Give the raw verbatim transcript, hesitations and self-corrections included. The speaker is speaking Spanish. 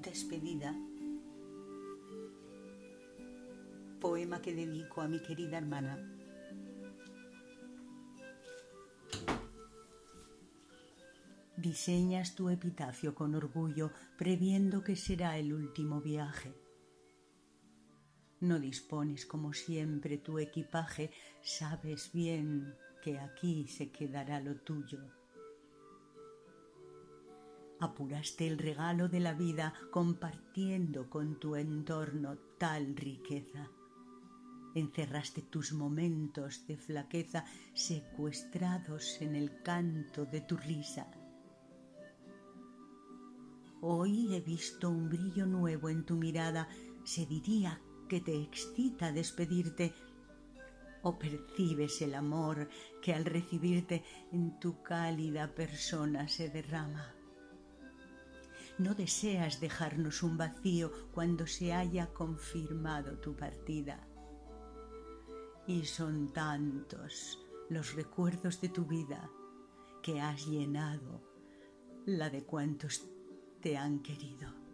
Despedida. Poema que dedico a mi querida hermana. Diseñas tu epitafio con orgullo, previendo que será el último viaje. No dispones como siempre tu equipaje, sabes bien que aquí se quedará lo tuyo. Apuraste el regalo de la vida compartiendo con tu entorno tal riqueza. Encerraste tus momentos de flaqueza secuestrados en el canto de tu risa. Hoy he visto un brillo nuevo en tu mirada, se diría que te excita despedirte, o percibes el amor que al recibirte en tu cálida persona se derrama. No deseas dejarnos un vacío cuando se haya confirmado tu partida. Y son tantos los recuerdos de tu vida que has llenado la de cuantos te han querido.